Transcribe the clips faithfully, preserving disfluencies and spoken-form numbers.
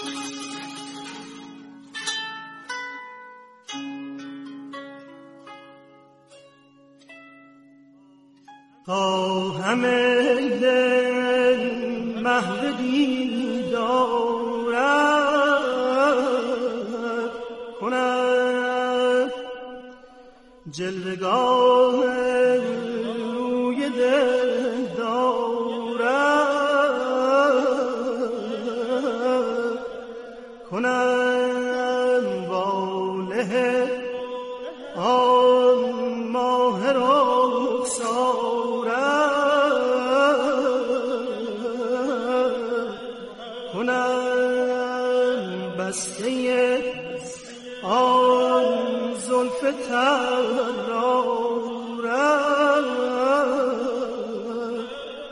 خواهم ای دل محو دیدارت کند جلوگاه روی دل دارد کنم واله آن ماه رخسارت کنم بسته آن زلف طرارت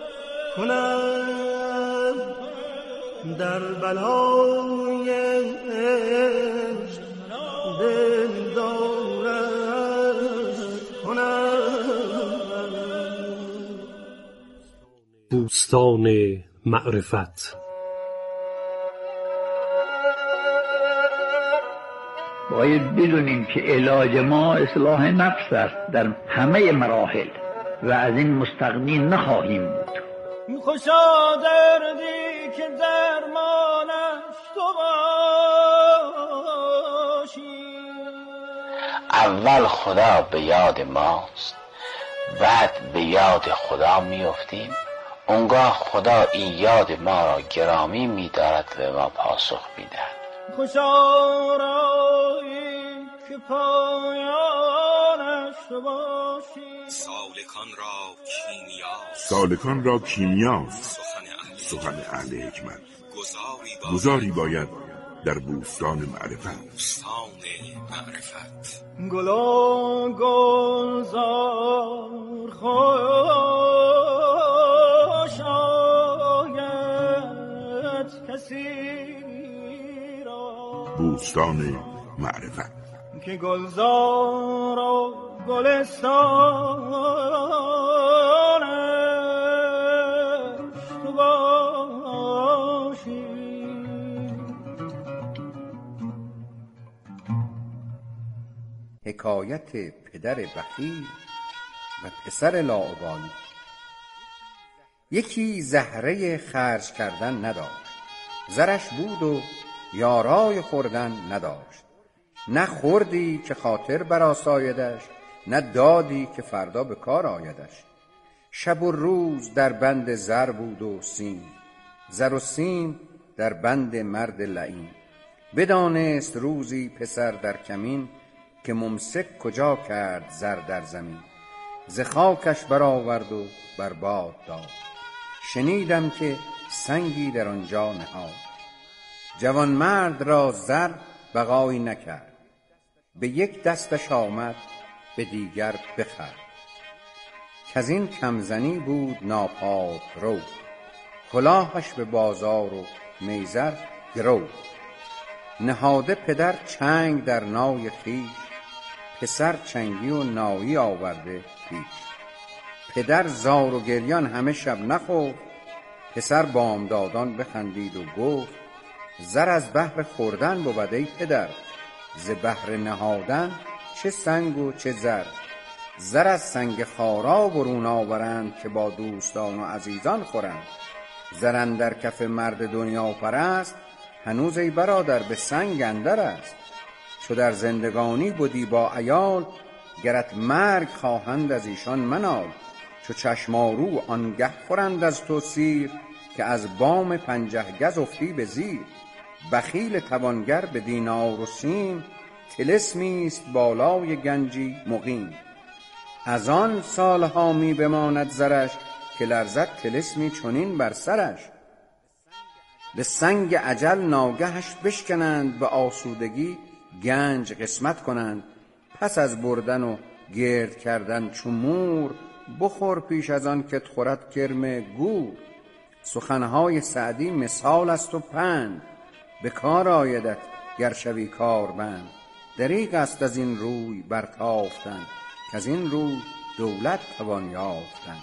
کنم در بلای عشق دل دارد کنم. بوستان معرفت. باید بدونیم که علاج ما اصلاح نفس است در همه مراحل و از این مستغنی نخواهیم بود. خوشا دردی که درمانش تو باشی. اول خدا به یاد ماست، بعد به یاد خدا میافتیم. اونگاه خدا این یاد ما را گرامی می‌دارد و ما پاسخ می‌دهد. خوشا رایی که پایانش تو باشی. سالکان را کیمیاست، سالکان را کیمیاست سخن اهل حکمت. گذاری باید در بوستان معرفت. بوستان معرفت. گلا گلزار خوش آید کسی را. بوستان معرفت که گلزار و گلستانش تو باشی. حکایت پدر بخیل و پسر لاابالی. یکی زهره خرج کردن نداشت، زرش بود و یارای خوردن نداشت. نه خوردی که خاطر برآسایدش، نه دادی که فردا به کار آیدش. شب و روز در بند زر بود و سیم، زر و سیم در بند مرد لعین. بدانست روزی پسر در کمین، که ممسک کجا کرد زر در زمین. ز خاکش برآورد و بر باد داد، شنیدم که سنگی در آنجا نهاد. جوان مرد را زر بقایی نکرد، به یک دستش آمد به دیگر بخورد. کز این کمزنی بود ناپاک رو، کلاهش به بازار و میزر گرو. نهاده پدر چنگ در نای خویش، پسر چنگی و نایی آورده پیش. پدر زار و گریان همه شب نخفت، پسر بامدادان بخندید و گفت زر از بهر خوردن بود ای پدر، ز بهر نهادن چه سنگ و چه زر. زر از سنگ خارا برون آورند، که با دوستان و عزیزان خورند. زر اندر کف مرد دنیا پرست، هنوز ای برادر به سنگ اندر است. چو در زندگانی بودی با عیال، گرت مرگ خواهند از ایشان منال. چو چشمارو آنگه خورند از تو سیر، که از بام پنجه گز افتی به زیر. بخیل توانگر به دینار و سیم، طلسمی است بالای گنجی مقیم. از آن سالها می بماند زرش، که لرزد طلسمی چنین بر سرش. به سنگ اجل ناگهش بشکنند، به آسودگی گنج قسمت کنند. پس از بردن و گرد کردن چو مور، بخور پیش از آن که خورد کرم گور. سخنهای سعدی مثال است و پند، به کار آیدت گر شوی کاربند. دریغ است از این روی برتافتن، کز این روی دولت توان یافتن.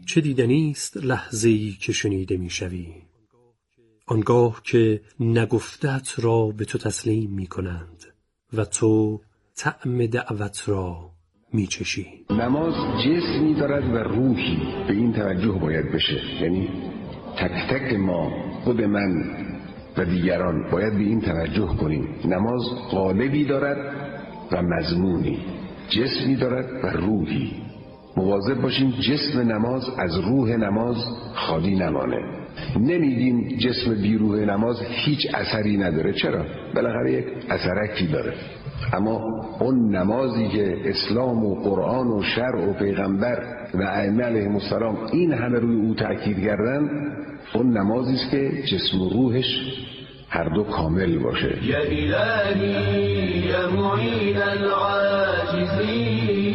چه دیدنی است لحظه‌ای که شنیده می‌شوی، آنگاه که نگفته‌ات را به تو تسلیم می‌کنند و تو طعم دعوت را می‌چشی. نماز جسمی دارد و روحی، به این توجه باید بشه. یعنی تک تک ما، خود من و دیگران باید به این توجه کنیم. نماز قالبی دارد و مضمونی، جسمی دارد و روحی. مواظب باشیم جسم نماز از روح نماز خالی نمانه. نمیگیم جسم بی روح نماز هیچ اثری نداره، چرا؟ بالاخره یک اثرکی داره. اما اون نمازی که اسلام و قرآن و شرع و پیغمبر و ائمه علیهم السلام این همه روی او تأکید کردن، اون نمازی است که جسم و روحش هر دو کامل باشه. یا الهی یا معین العاجزین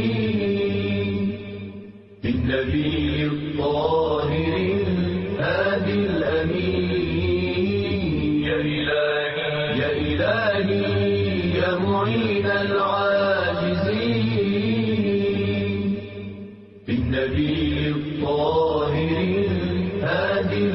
بالنبی الطاهر هادی الامین یا الهی یا الهی یا معین العاجزین بالنبی الطاهر هادی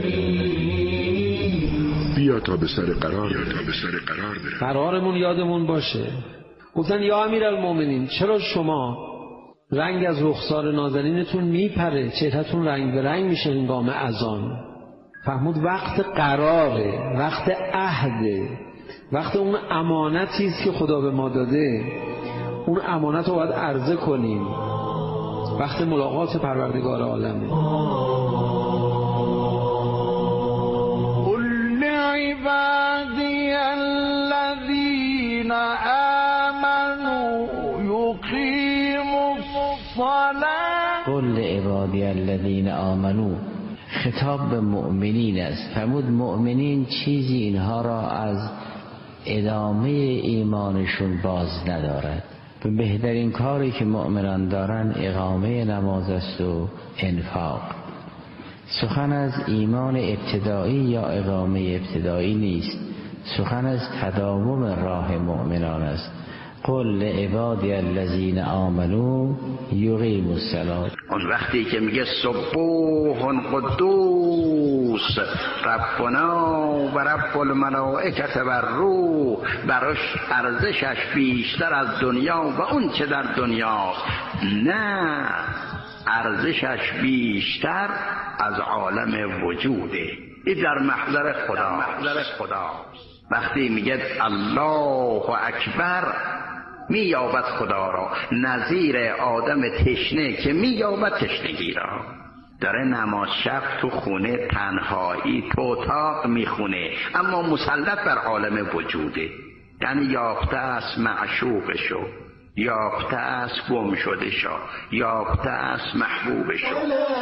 الامین. بیا تا به سر قرار تا به سر قرار برم. قرارمون یادمون باشه. گفتن یا امیرالمومنین چرا شما رنگ از رخسار نازنینتون میپره، چهرهتون رنگ به رنگ میشه هنگام اذان؟ فهمود وقت قراره، وقت عهده، وقت اون امانتی است که خدا به ما داده، اون امانت رو باید عرضه کنیم. وقت ملاقات پروردگار عالمه. قل لعبادی الذین آمنوا یقیموا الصلاة. قل لعبادی الذین آمنوا، خطاب به مؤمنین است. فرمود مؤمنین چیزی اینها را از ادامه ایمانشون باز ندارد. به بهترین کاری که مؤمنان دارن اقامه نماز است و انفاق. سخن از ایمان ابتدایی یا اقامه ابتدایی نیست، سخن از تداوم راه مؤمنان است. قل لعبادی الذین آمنوا یقیموا الصلاة. اون وقتی که میگه سبوح قدوس ربنا و رب الملائکه و روح، براش ارزشش بیشتر از دنیا و اون چه در دنیاست. نه، ارزشش بیشتر از عالم وجوده. این در محضر خدا. محضر خدا وقتی میگه الله اکبر مییابد خدا را، نظیر آدم تشنه که مییابد تشنگی را. داره نماز شب تو خونه تنهایی تو اتاق میخونه، اما مسلط بر عالم وجوده. یعنی یافته است معشوقشو، یافته است گم شده شو، یافته است محبوبشو.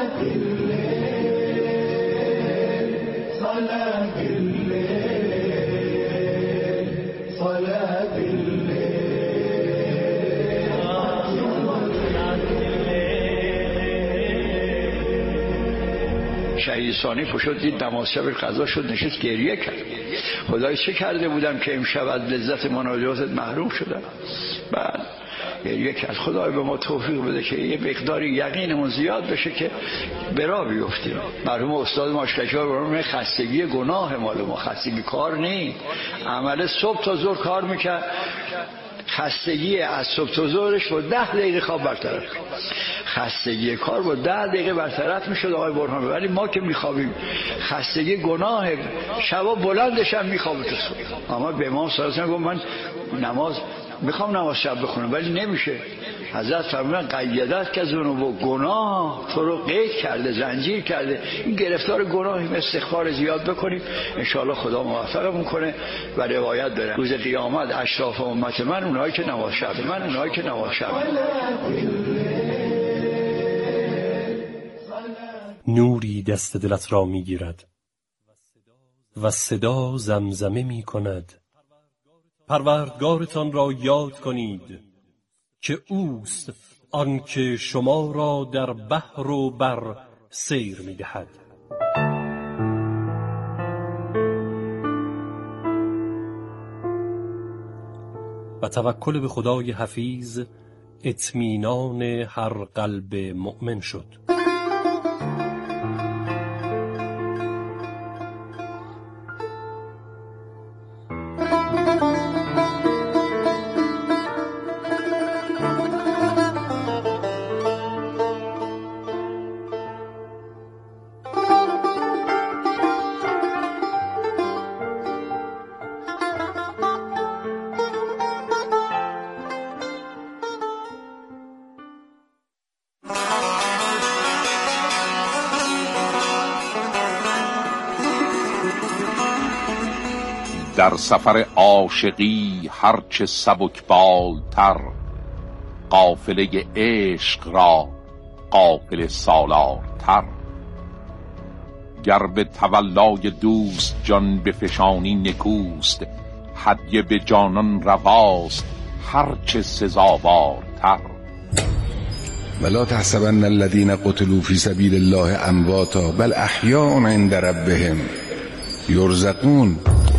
شهید ثانی پشت دید نماز شب قضا شد، نشست گریه کرد. خدای چه کرده بودم که امشب از لذت مناجاتت محروم شدم؟ بعد گریه کرد خدای به ما توفیق بده که یه مقداری یقینمون زیاد بشه که برا بیفتیم. مرحوم استاد ماشکشار برام خستگی گناه مال ما، خستگی کار نی، عمل صبح تا ظهر کار میکرد، خستگی از صبح تا ظهرش با ده دقیقه خواب برطرف، خستگی کار با ده دقیقه برطرف میشد آقای برهان. ولی ما که میخوابیم خستگی گناه شبا بلندش هم میخوابه تو صبح. اما به امام صلی الله علیه و آله گفت من نماز میخوام نماز شب بخونم ولی نمیشه. حضرت فرمودن قیدت که ذنوب و گناه تو رو قید کرده، زنجیر کرده. این گرفتار گناهیم، استغفار زیاد بکنیم انشاءالله خدا موفقمون کنه. و روایت داره روز قیامت اشراف امت من اونایی که نماز شب من اونایی که نماز شب نوری دست دلت را میگیرد و صدا زمزمه می کند پروردگارتان را یاد کنید که اوست آن که شما را در بحر و بر سیر می دهد. و توکل به خدای حفیظ اطمینان هر قلب مؤمن شد. در سفر عاشقی هرچه سبکبالتر، قافله عشق را قافله سالارتر. گر به تولای دوست جان بفشانی نکوست، هدیه به جانان رواست هرچه سزاوارتر. ولا تحسبن الذين قتلوا في سبيل الله امواتا بل احیاء عند ربهم یرزقون.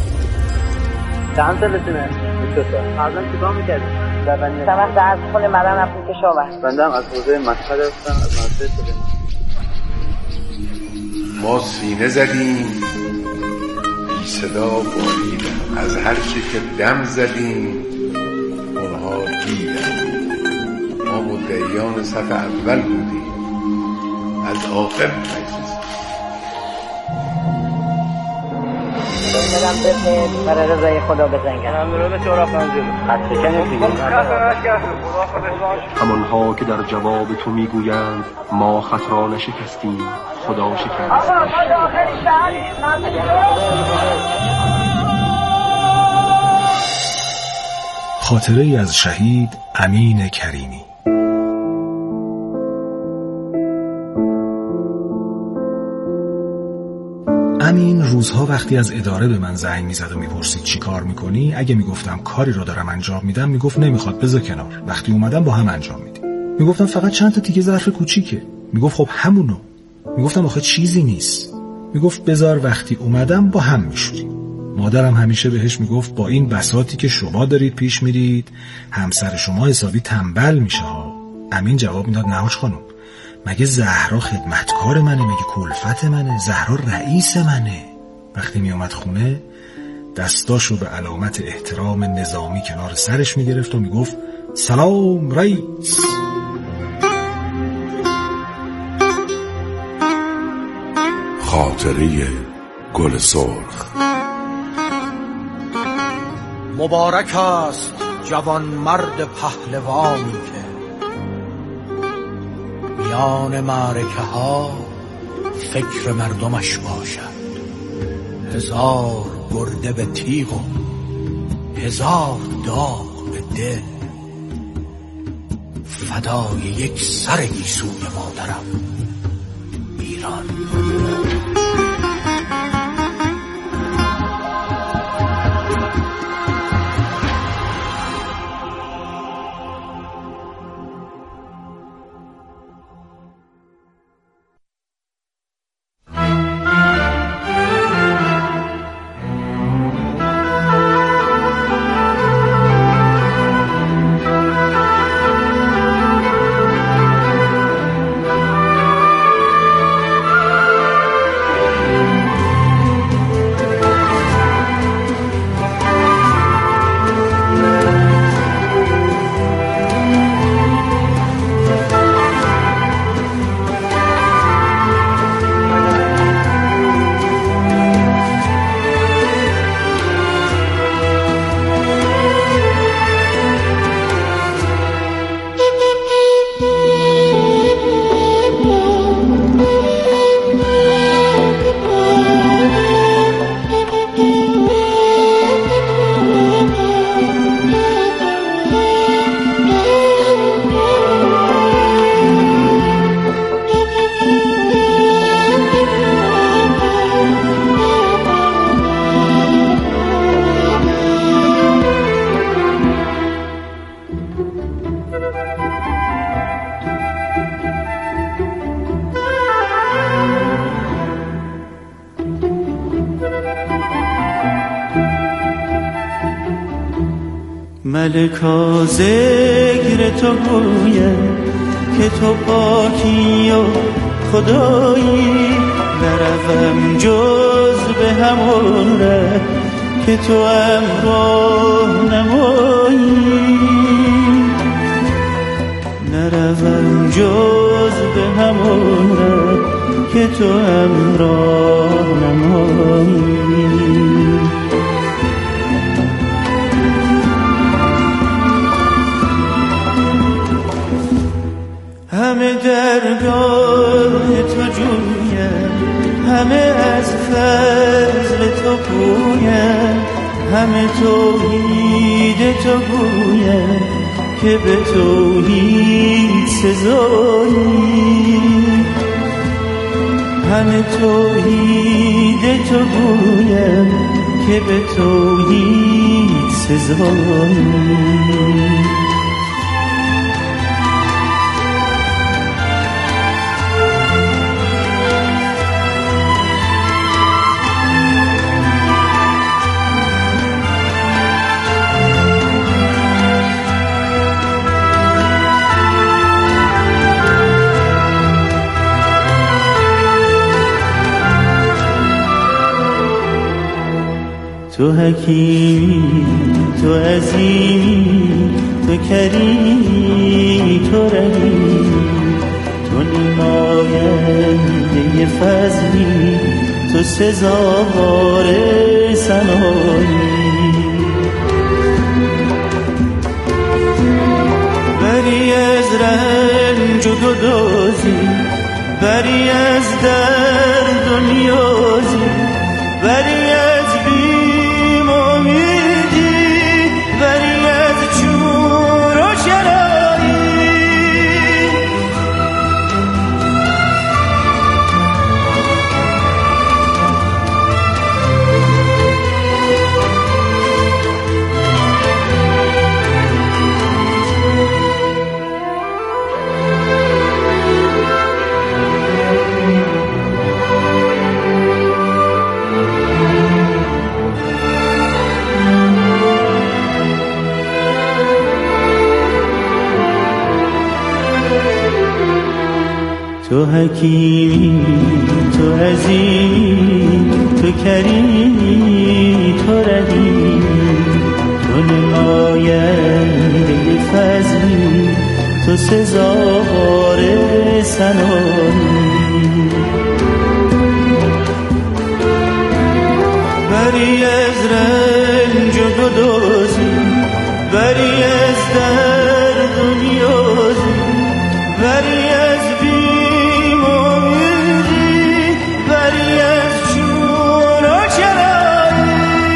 چند سالتونه؟ فرزن چیکار میکردی؟ سمت درس خونه مدن رفتیم که شاور. بنده هم از حوزه مشهد هستم، از مدرسه سلیمان. ما سینه زدیم بی صدا باریدن، از هر چی که دم زدیم اونها دیدن. ما مدعیان صف اول بودیم، از آخر مجلس. بدم بپید برای رضای خدا بزنگن. من رو به چورا پنزیل خط شکنیم دیگه. همانها که در جواب تو میگویند ما خط را نشکستیم، خدا شکست. خاطره ای از شهید امین کریمی. امین روزها وقتی از اداره به من زنگ میزد و میپرسید چی کار میکنی، اگه میگفتم کاری رو دارم انجام میدم میگفت نمیخواد، بذار کنار، وقتی اومدم با هم انجام میدیم. میگفتم فقط چند تا تیکه ظرف کوچیکه، میگفت خب همونو. میگفتم آخه چیزی نیست، میگفت بذار وقتی اومدم با هم میشوریم. مادرم همیشه بهش میگفت با این بساطی که شما دارید پیش میرید همسر شما حسابی تنبل میشه ها. امین جواب میداد نه حاج خانم، مگه زهرا خدمتکار منه؟ مگه کلفت منه؟ زهرا رئیس منه. وقتی می اومد خونه دستاشو به علامت احترام نظامی کنار سرش می گرفت و می گفت سلام رئیس. خاطره گل سرخ. مبارک است جوان مرد پهلوانی که میان معرکه ها فکر مردمش باشد. هزار گرده به تیغ و هزار داغ به دل، فدای یک سر گیسوی مادرم ایران. ملکا ذکر تو گوید که تو پاکی و خدایی، نروم جز به همون ره که تو هم راه نمایی، نروم جز به همون ره که تو هم راه نمایی. همه درگاه تو جویم، همه از فضل تو پویم، همه توحید تو گویم که به توحید سزایی، همه توحید تو گویم که به توحید سزایی. تو حکیمی، تو عظیمی، تو کریمی، تو رحیمی، تو نماینده فضلی، تو سزاوار ثنایی. بری از رنج و گدازی، بری از درد و نیازی، بری از بیم امیدی، بری از چور و چرایی. تو حکیمی، تو عظیمی، تو کریمی، تو رحیمی، تو نماینده فضلی، تو سزاوار ثنایی. بری از رنج و گدازی، بری از درد و نیازی، بری از بیم امیدی، بری از چون و چرایی.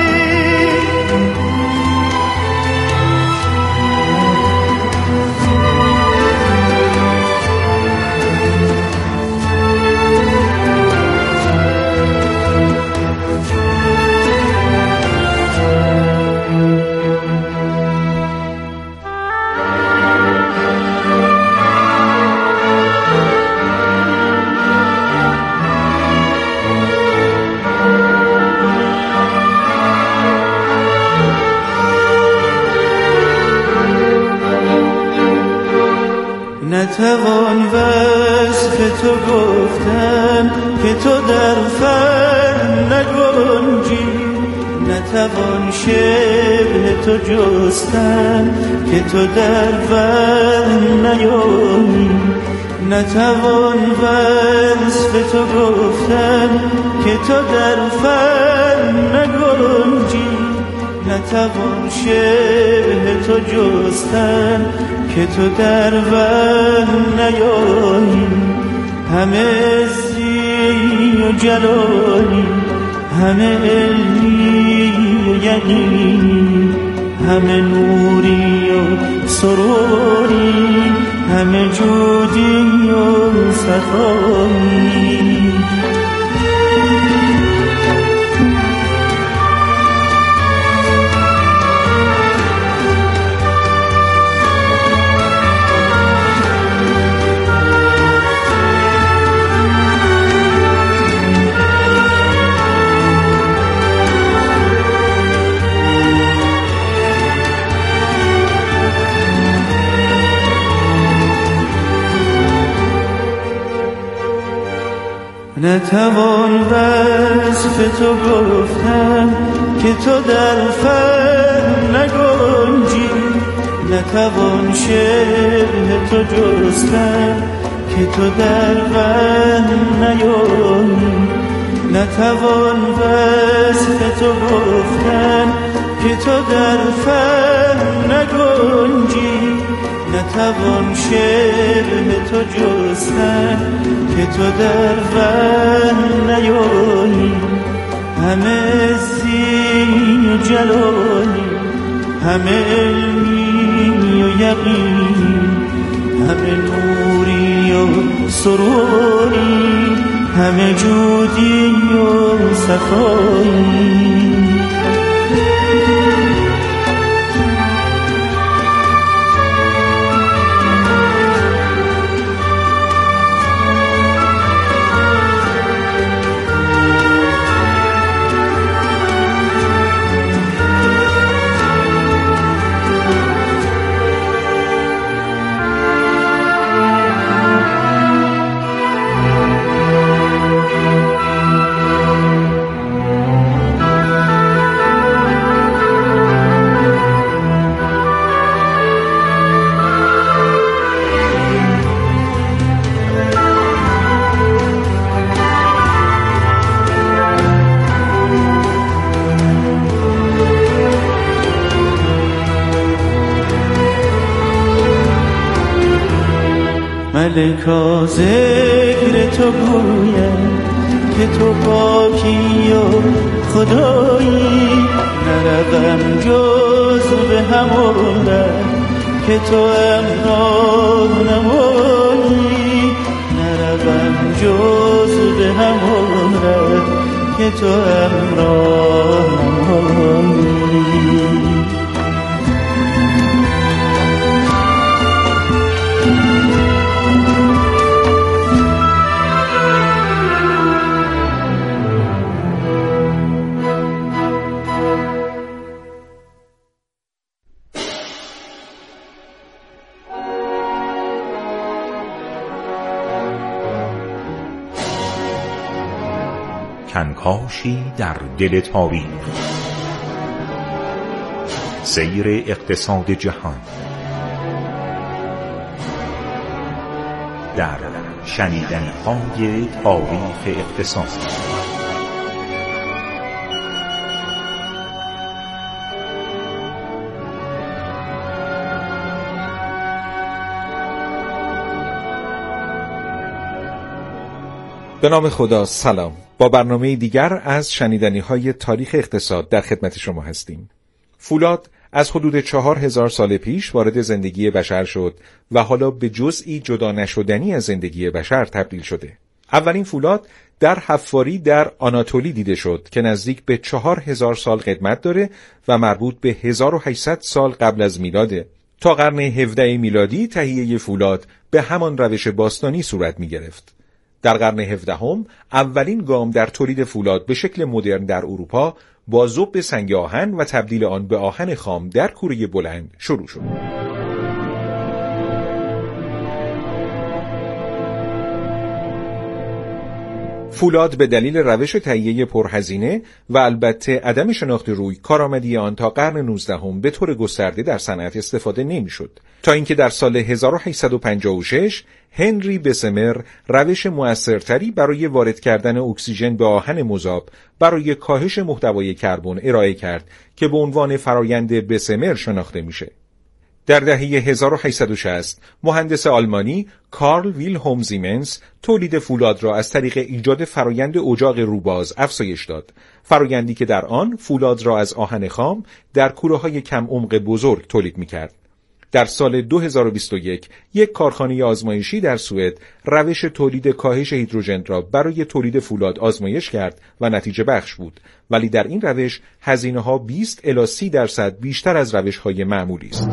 نتوان وصف تو گفتن که تو در فن نگنجی، نتوان شبه تو جستن که تو در فن نیایی، نتوان وصف تو گفتن که تو در فن نگنجی، نتوان شبه تو جستن که تو در وهم نیایی. همه عزی و جلالی، همه علمی و یقینی، همه نوری و سروری، همه جودی و صفایی. نتوان وصف تو گفتن که تو در فهم نگنجی، نتوان شبه تو جستن که تو در وهم نیایی، نتوان وصف تو گفتن که تو در فهم نگنجی، نتوان شبه تو جستن که تو در وهم نیایی. همه عزی و جلال همه علمی و یقینی، همه نوری و سروری، همه جودی و صفایی. ملکا ذکر تو گوید که تو پاکی و خدایی، نروم جز به همون ره که تو امراه نمایی، نروم جز به همون ره که تو امراه نمایی. کنکاشی در دل تاریخ، سیر اقتصاد جهان در شنیدنی‌های تاریخ اقتصاد. به نام خدا، سلام. با برنامه دیگر از شنیدنی‌های تاریخ اقتصاد در خدمت شما هستیم. فولاد از حدود چهار هزار سال پیش وارد زندگی بشر شد و حالا به جزئی جدا نشدنی از زندگی بشر تبدیل شده. اولین فولاد در حفاری در آناتولی دیده شد که نزدیک به چهار هزار سال قدمت داره و مربوط به هزار و هشتصد سال قبل از میلاده. تا قرن هفدهم میلادی تهیه فولاد به همان روش باستانی صورت می گرفت. در قرن هفدهم اولین گام در تولید فولاد به شکل مدرن در اروپا با ذوب سنگ آهن و تبدیل آن به آهن خام در کوره بلند شروع شد. فولاد به دلیل روش تهیه پرهزینه و البته عدم شناخت روی کارآمدی آن تا قرن نوزدهم به طور گسترده در صنعت استفاده نمی‌شد، تا اینکه در سال هزار و هشتصد و پنجاه و شش هنری بسمر روش مؤثرتری برای وارد کردن اکسیژن به آهن مذاب برای کاهش محتوای کربن ارائه کرد که به عنوان فرایند بسمر شناخته میشه. در دهه هزار و هشتصد و شصت مهندس آلمانی کارل ویلهلم زیمنس تولید فولاد را از طریق ایجاد فرایند اجاق روباز افزایش داد، فرایندی که در آن فولاد را از آهن خام در کوره‌های کم عمق بزرگ تولید می‌کرد. در سال دو هزار و بیست و یک یک کارخانه آزمایشی در سوئد روش تولید کاهش هیدروژن را برای تولید فولاد آزمایش کرد و نتیجه بخش بود، ولی در این روش هزینه‌ها بیست الی سی درصد بیشتر از روش‌های معمولی است.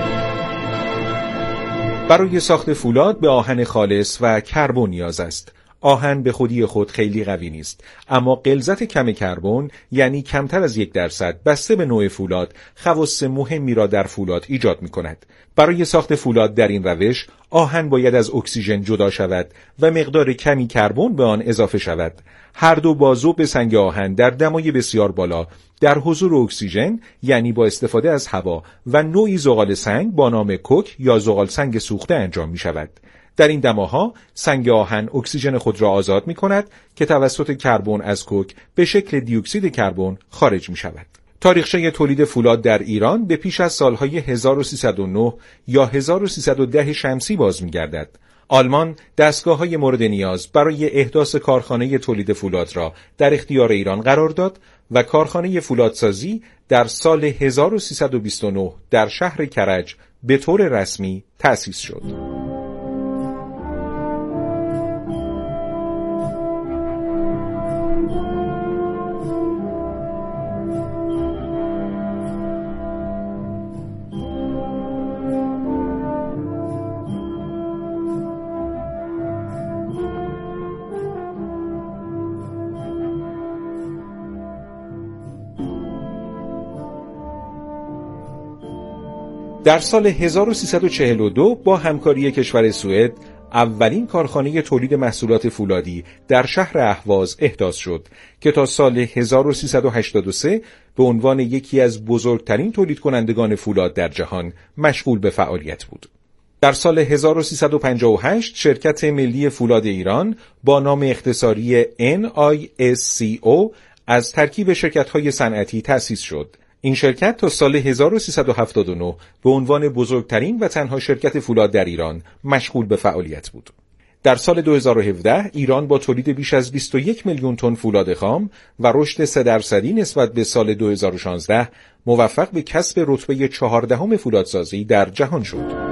برای ساخت فولاد به آهن خالص و کربن نیاز است. آهن به خودی خود خیلی قوی نیست، اما غلظت کم کربن یعنی کمتر از یک درصد بسته به نوع فولاد خواص مهمی را در فولاد ایجاد می کند. برای ساخت فولاد در این روش آهن باید از اکسیژن جدا شود و مقدار کمی کربن به آن اضافه شود. هر دو با ذوب سنگ آهن در دمای بسیار بالا در حضور اکسیژن یعنی با استفاده از هوا و نوعی زغال سنگ با نام کوک یا زغال سنگ سوخته انجام می شود. در این دماها سنگ آهن اکسیژن خود را آزاد می کند که توسط کربن از کوک به شکل دی اکسید کربن خارج می شود. تاریخچه تولید فولاد در ایران به پیش از سالهای هزار و سیصد و نه یا هزار و سیصد و ده شمسی باز می گردد. آلمان دستگاه‌های مورد نیاز برای احداث کارخانه تولید فولاد را در اختیار ایران قرار داد و کارخانه فولادسازی در سال هزار و سیصد و بیست و نه در شهر کرج به طور رسمی تأسیس شد. در سال هزار و سیصد و چهل و دو با همکاری کشور سوئد اولین کارخانه تولید محصولات فولادی در شهر اهواز احداث شد که تا سال هزار و سیصد و هشتاد و سه به عنوان یکی از بزرگترین تولید کنندگان فولاد در جهان مشغول به فعالیت بود. در سال هزار و سیصد و پنجاه و هشت شرکت ملی فولاد ایران با نام اختصاری ان آی اس سی او از ترکیب شرکت‌های صنعتی تأسیس شد. این شرکت تا سال هزار و سیصد و هفتاد و نه به عنوان بزرگترین و تنها شرکت فولاد در ایران مشغول به فعالیت بود. در سال دو هزار و هفده ایران با تولید بیش از بیست و یک میلیون تن فولاد خام و رشد سه درصدی نسبت به سال دو هزار و شانزده موفق به کسب رتبه چهاردهم فولادسازی در جهان شد.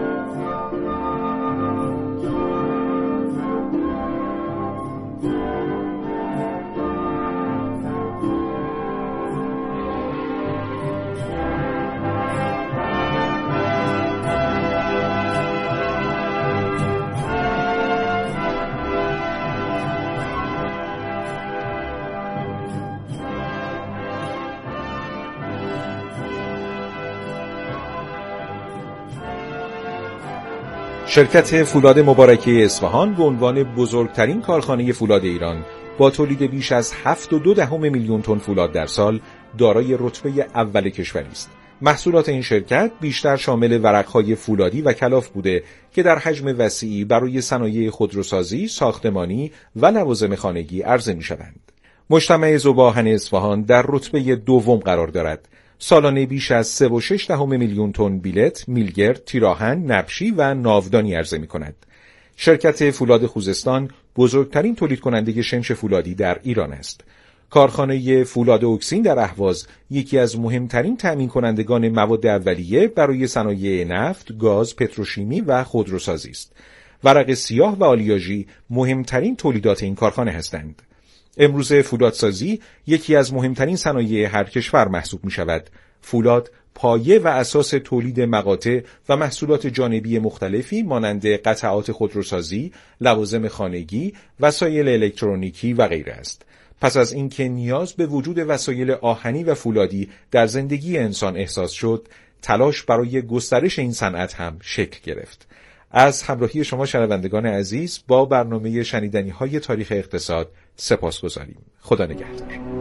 شرکت فولاد مبارکه اصفهان به عنوان بزرگترین کارخانه فولاد ایران با تولید بیش از هفت و دو دهم میلیون تن فولاد در سال دارای رتبه اول کشوری است. محصولات این شرکت بیشتر شامل ورقهای فولادی و کلاف بوده که در حجم وسیعی برای صنایع خودروسازی، ساختمانی و لوازم خانگی عرضه می‌شوند. مجتمع ذوب‌آهن اصفهان در رتبه دوم قرار دارد. سالانه بیش از سه و شش دهم میلیون تن بیلت، میلگرد، تیراهن، نبشی و ناودانی عرضه می‌کند. شرکت فولاد خوزستان بزرگترین تولید کننده شمش فولادی در ایران است. کارخانه فولاد اکسین در اهواز یکی از مهمترین تأمین کنندگان مواد اولیه برای صنایع نفت، گاز، پتروشیمی و خودروسازی است. ورق سیاه و آلیاژی مهمترین تولیدات این کارخانه هستند. امروز فولادسازی یکی از مهمترین صنایع هر کشور محسوب می شود. فولاد پایه و اساس تولید مقاطع و محصولات جانبی مختلفی مانند قطعات خودروسازی، لوازم خانگی، وسایل الکترونیکی و غیره است. پس از اینکه نیاز به وجود وسایل آهنی و فولادی در زندگی انسان احساس شد، تلاش برای گسترش این صنعت هم شکل گرفت. از همراهی شما شنوندگان عزیز با برنامه شنیدنی‌های تاریخ اقتصاد سپاسگزاریم. خدا نگهدار.